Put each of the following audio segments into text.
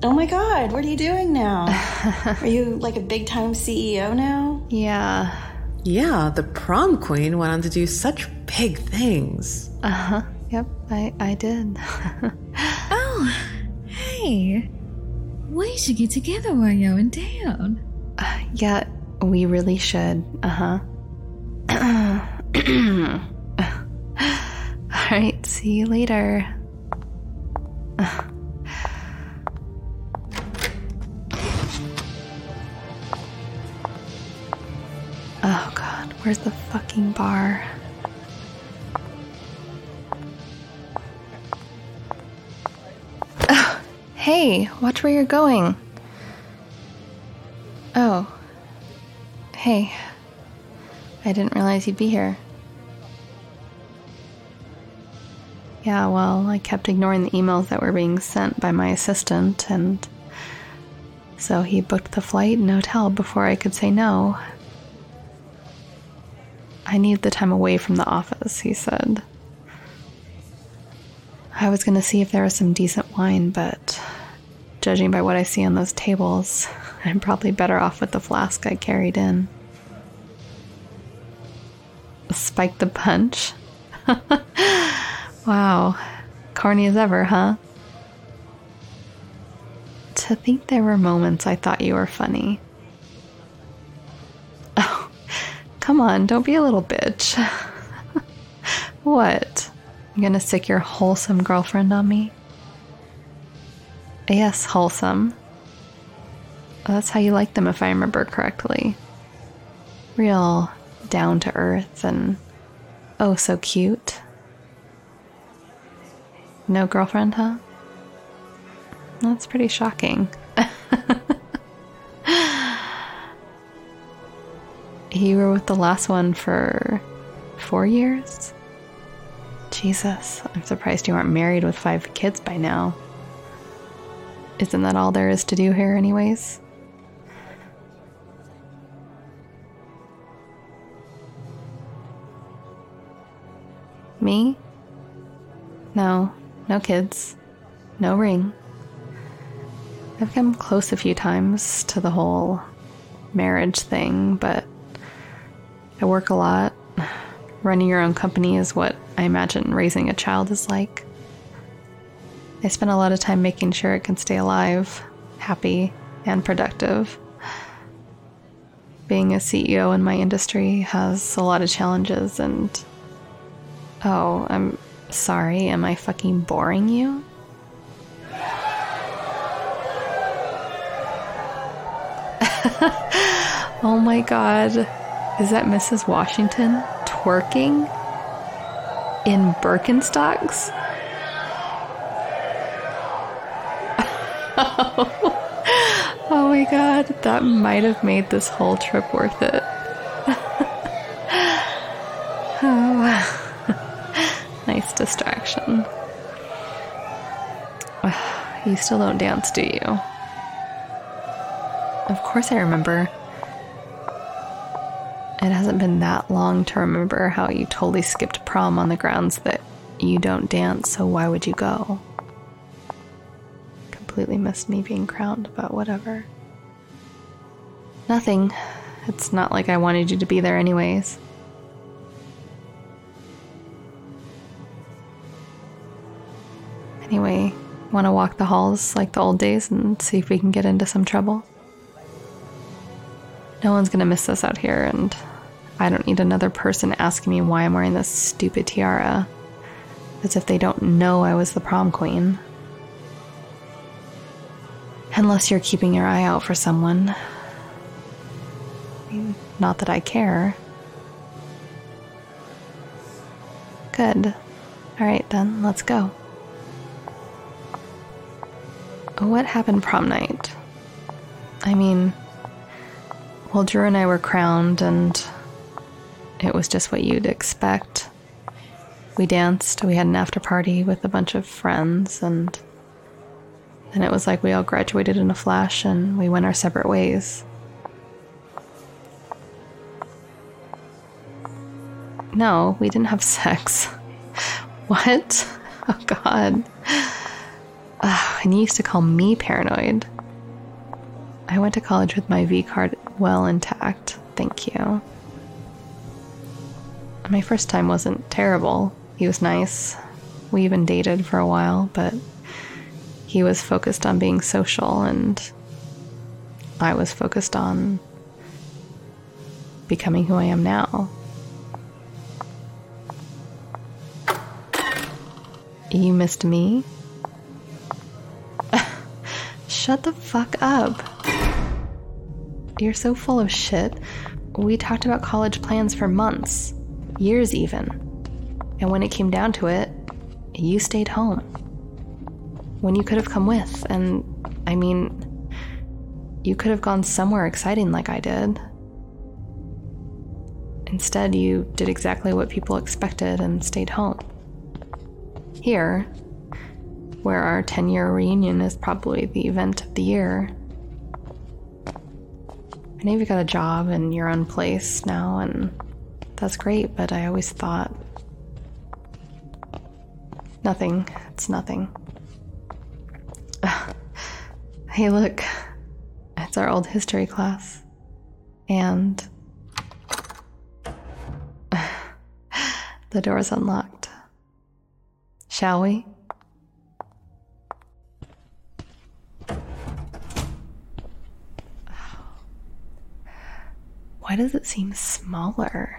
Oh my God, what are you doing now? Are you like a big time CEO now? Yeah. Yeah, the prom queen went on to do such big things. Uh-huh. Yep, I did. Oh, hey. We should get together while you're in town. Yeah, we really should. Uh-huh. All right, see you later. Oh God, where's the fucking bar? Oh, hey, watch where you're going. Oh. Hey. I didn't realize you'd be here. Yeah, well, I kept ignoring the emails that were being sent by my assistant, and so he booked the flight and hotel before I could say no. I need the time away from the office, he said. I was going to see if there was some decent wine, but judging by what I see on those tables, I'm probably better off with the flask I carried in. Spike the punch? Wow. Corny as ever, huh? To think there were moments I thought you were funny. Oh, come on, don't be a little bitch. What? You gonna sick your wholesome girlfriend on me? Yes, wholesome. That's how you like them, if I remember correctly. Real down to earth and oh so cute. No girlfriend, huh? That's pretty shocking. You were with the last one for 4 years? Jesus, I'm surprised you aren't married with 5 kids by now. Isn't that all there is to do here anyways? Me? No kids. No ring. I've come close a few times to the whole marriage thing, but I work a lot. Running your own company is what I imagine raising a child is like. I spend a lot of time making sure it can stay alive, happy, and productive. Being a CEO in my industry has a lot of challenges and... Oh, I'm sorry, am I fucking boring you? Oh my God, is that Mrs. Washington twerking in Birkenstocks? Oh my God, that might have made this whole trip worth it. Oh, nice distraction. You still don't dance, do you? Of course I remember. It hasn't been that long to remember how you totally skipped prom on the grounds that you don't dance, so why would you go? Completely missed me being crowned, but whatever. Nothing. It's not like I wanted you to be there anyways. Anyway, want to walk the halls like the old days and see if we can get into some trouble? No one's gonna miss us out here, and I don't need another person asking me why I'm wearing this stupid tiara, as if they don't know I was the prom queen. Unless you're keeping your eye out for someone. I mean, not that I care. Good. Alright then, let's go. What happened prom night? I mean, well, Drew and I were crowned, and it was just what you'd expect. We danced, we had an after party with a bunch of friends, and then it was like we all graduated in a flash and we went our separate ways. No, we didn't have sex. What? Oh God. And you used to call me paranoid. I went to college with my V card well intact, thank you. My first time wasn't terrible. He was nice. We even dated for a while, but he was focused on being social and I was focused on becoming who I am now. You missed me? Shut the fuck up. You're so full of shit. We talked about college plans for months, years even. And when it came down to it, you stayed home. When you could have come with, and I mean, you could have gone somewhere exciting like I did. Instead, you did exactly what people expected and stayed home. Here, where our 10-year reunion is probably the event of the year. I know you've got a job and your own place now, and that's great, but I always thought... Nothing. It's nothing. Hey, look. It's our old history class. And... the door's unlocked. Shall we? Why does it seem smaller?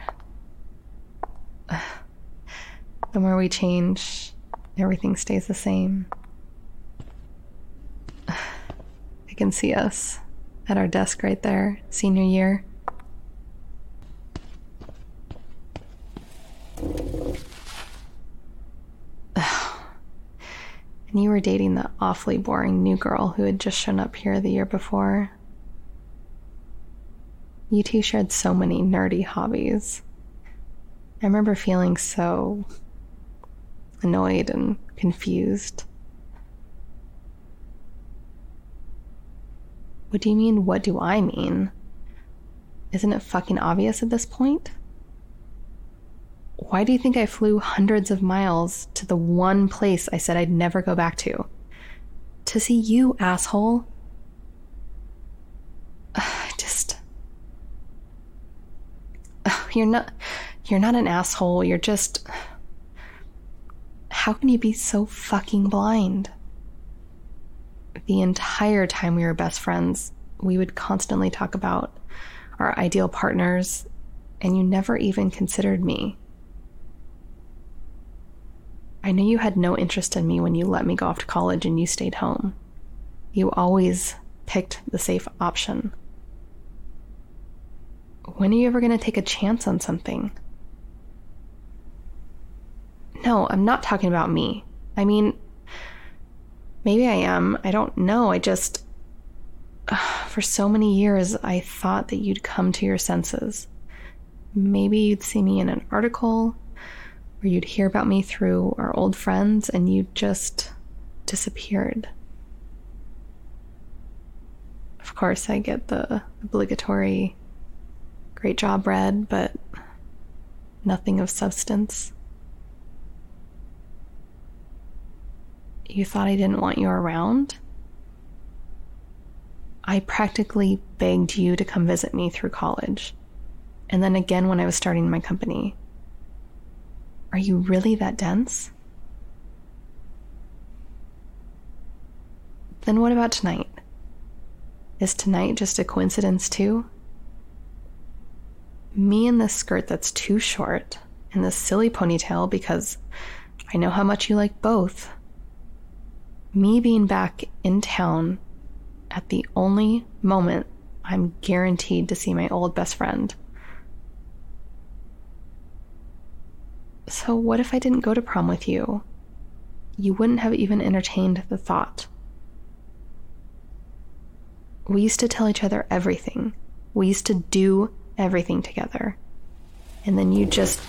The more we change, everything stays the same. I can see us at our desk right there, senior year. And you were dating the awfully boring new girl who had just shown up here the year before. You two shared so many nerdy hobbies. I remember feeling so annoyed and confused. What do you mean, what do I mean? Isn't it fucking obvious at this point? Why do you think I flew hundreds of miles to the one place I said I'd never go back to? To see you, asshole. You're not an asshole, you're just... How can you be so fucking blind? The entire time we were best friends, we would constantly talk about our ideal partners, and you never even considered me. I knew you had no interest in me when you let me go off to college and you stayed home. You always picked the safe option. When are you ever going to take a chance on something? No, I'm not talking about me. I mean, maybe I am. I don't know. I just... for so many years, I thought that you'd come to your senses. Maybe you'd see me in an article, or you'd hear about me through our old friends, and you just disappeared. Of course, I get the obligatory great job, Red, but nothing of substance. You thought I didn't want you around? I practically begged you to come visit me through college, and then again when I was starting my company. Are you really that dense? Then what about tonight? Is tonight just a coincidence too? Me in this skirt that's too short, and this silly ponytail because I know how much you like both. Me being back in town at the only moment I'm guaranteed to see my old best friend. So what if I didn't go to prom with you? You wouldn't have even entertained the thought. We used to tell each other everything. We used to do everything together. And then you just...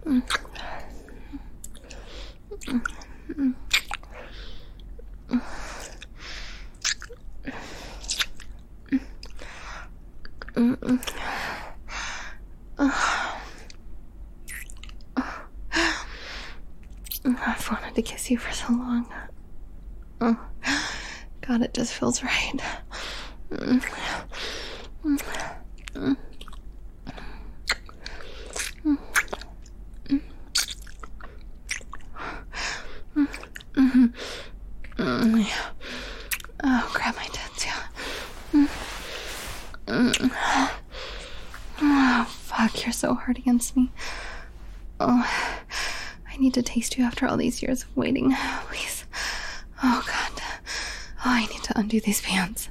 I've wanted to kiss you for so long. Oh, God, it just feels right. Oh, grab my tits, yeah. Oh, fuck, you're so hard against me. Oh, I need to taste you after all these years of waiting. Please. Oh, God. Oh, I need to undo these pants.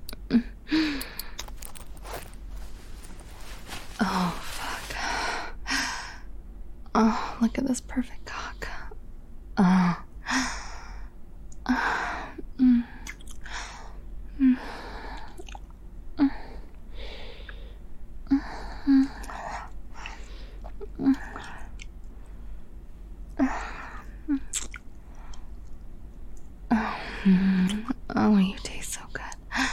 Oh, fuck. Oh, look at this perfect cock. Oh. Oh, you taste so good.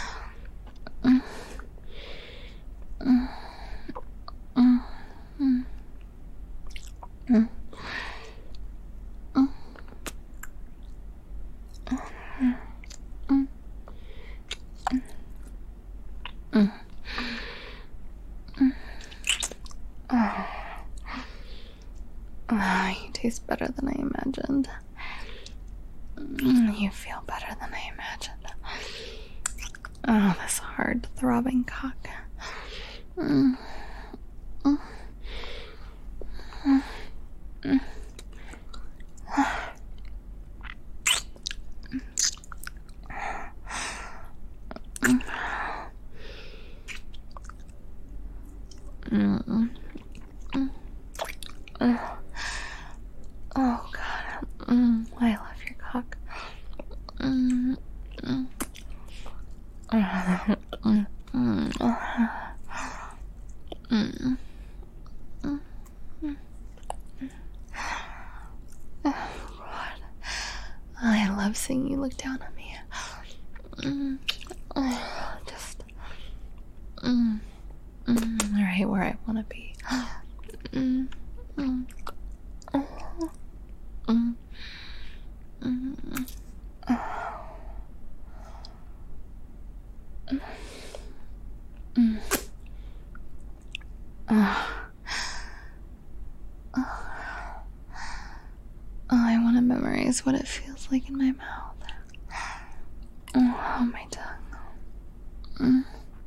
You taste better than I imagined. You feel better than I imagined. Oh, this hard, throbbing cock. Oh, God. I love your cock. I love seeing you look down on me. Just right where I want to be. I want to memorize what it feels like in my mouth. Oh, my tongue.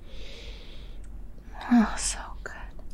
Oh, so good.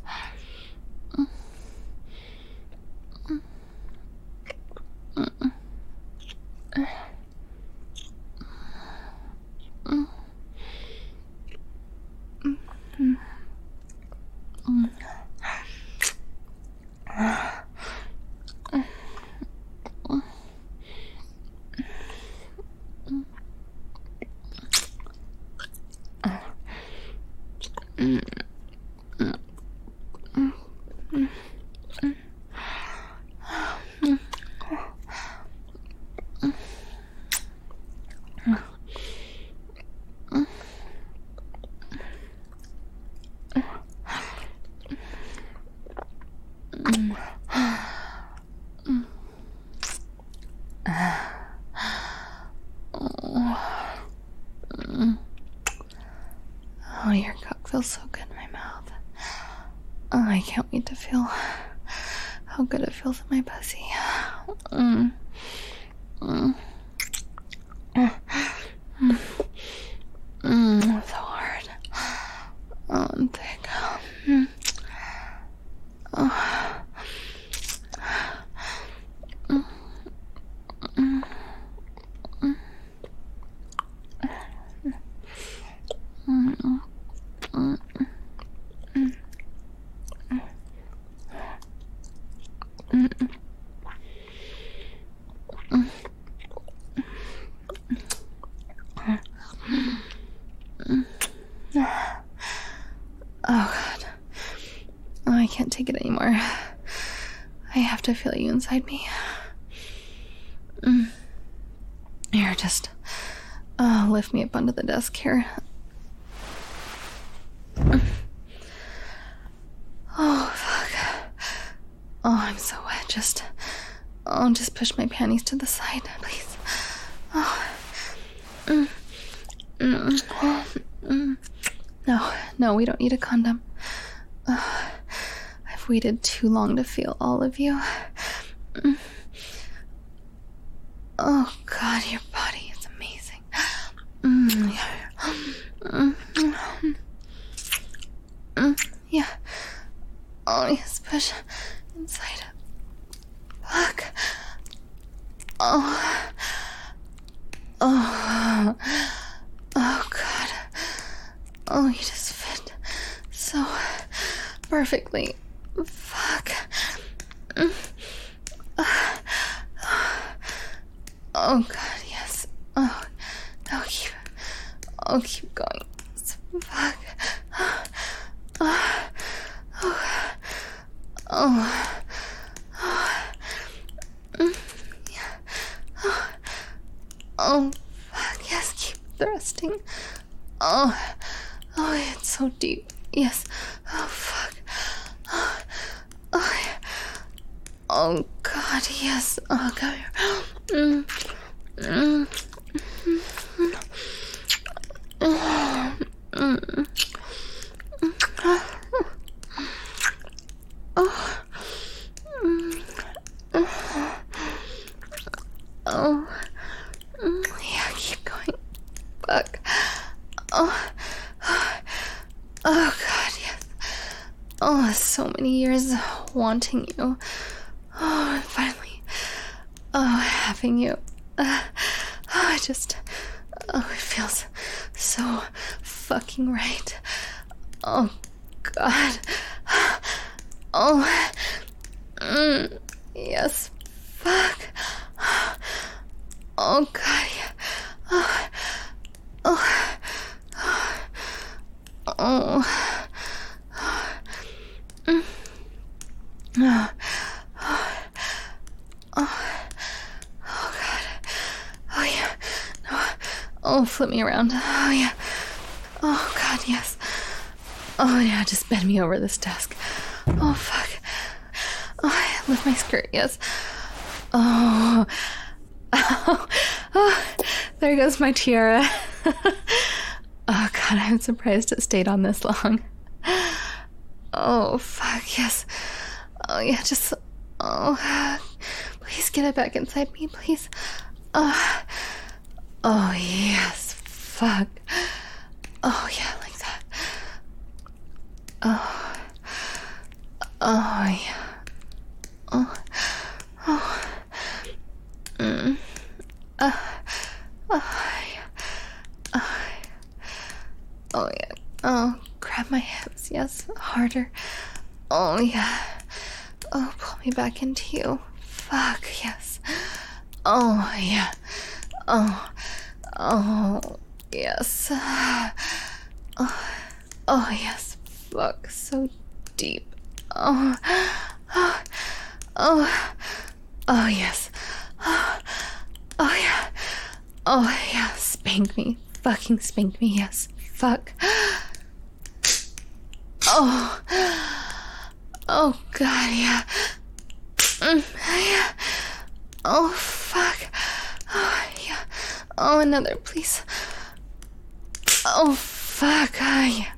Oh, your cock feels so good in my mouth. Oh, I can't wait to feel how good it feels in my pussy. So hard. Oh, and thick. Oh, God. Oh, I can't take it anymore. I have to feel you inside me. Here, just lift me up onto the desk here. Oh, fuck. Oh, I'm so wet. Just push my panties to the side, please. No, we don't need a condom. I've waited too long to feel all of you. Oh, God, your body is amazing. Yeah. Oh, yes, push inside. Fuck. Oh, God. Oh, you just fit so perfectly. Fuck. Oh, God, yes. Oh, no, keep going. Fuck. Oh, fuck, yes, keep thrusting. Oh, it's so deep. Yes. Oh, fuck. Oh, God, yes. Oh, God. Yeah, keep going. Fuck. Oh, God, yes. Oh, so many years wanting you. Oh, finally. Oh, having you. It feels so fucking right. Oh, God. Oh, yes. Fuck. Oh, God, yeah. Oh, flip me around. Oh, yeah. Oh, God, yes. Oh, yeah, just bend me over this desk. Oh, fuck. Oh, yeah, lift my skirt, yes. Oh, there goes my tiara. Oh, God, I'm surprised it stayed on this long. Oh, fuck, yes. Oh, yeah, just... Oh, please get it back inside me, please. Oh, yes, fuck. Oh, yeah, like that. Oh, yeah. Oh, yeah. Oh, grab my hips, yes, harder. Oh, yeah. Oh, pull me back into you. Fuck, yes. Oh, yeah. Oh, yes. Oh, yes. Fuck, so deep. Oh, yes. Oh, yeah. Oh, yeah. Spank me. Fucking spank me, yes. Fuck. Oh, God, yeah. Yeah. Oh, fuck. Oh, yeah. Oh, another, please. Oh, fuck. Yeah.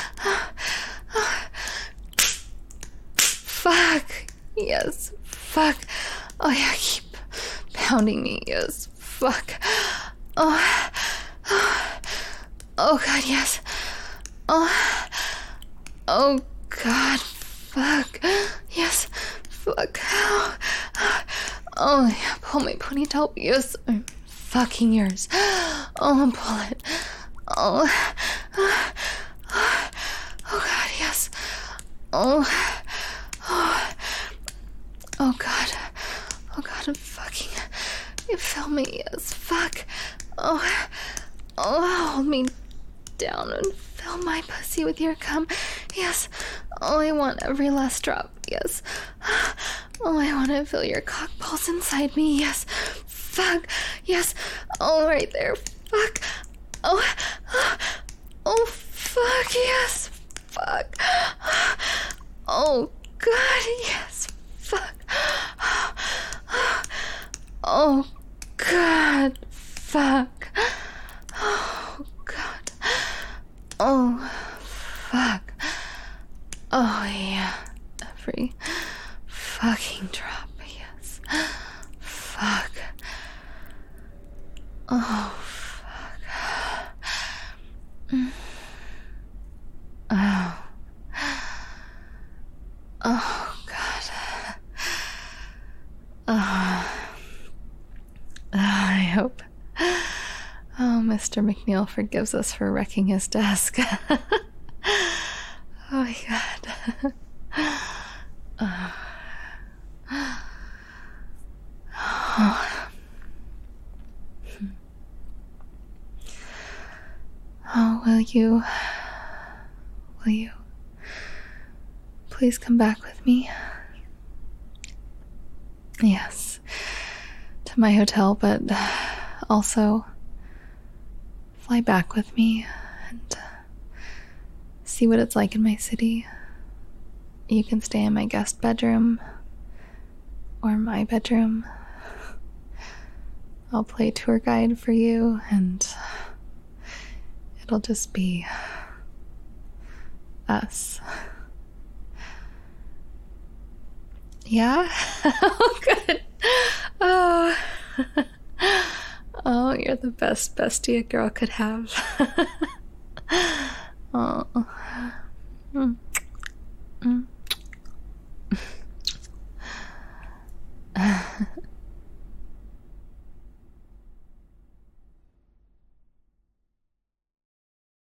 Fuck. Yes. Fuck. Oh, yeah, keep pounding me. Yes. Fuck. Oh, God, yes. Oh, God. Fuck. Yes. Fuck. Oh, yeah, pull my ponytail. Yes. I'm fucking yours. Oh, pull it. Oh, God, yes. Oh, God. Oh, God, I'm fucking... You feel me, yes. Fuck. Oh, hold me down and fill my pussy with your cum. Yes. Oh, I want every last drop. Yes. Oh, I want want to feel your cock pulse inside me. Yes. Fuck. Yes. Oh, right there. Fuck. Oh. Oh, fuck. Yes. Fuck. Oh, God. Yes. Fuck. Oh, God. Fuck. Oh, God. Oh, fuck. Oh, yeah. Every fucking drop. Yes. Fuck. Oh, fuck. Oh. Oh, God. I hope. Oh, Mr. McNeil forgives us for wrecking his desk. Oh my God. Oh, will you please come back with me? Yes, to my hotel, but also fly back with me and see what it's like in my city. You can stay in my guest bedroom or my bedroom. I'll play tour guide for you, and it'll just be us. Yeah? Oh, good. Oh. Oh, you're the best bestie a girl could have. Oh.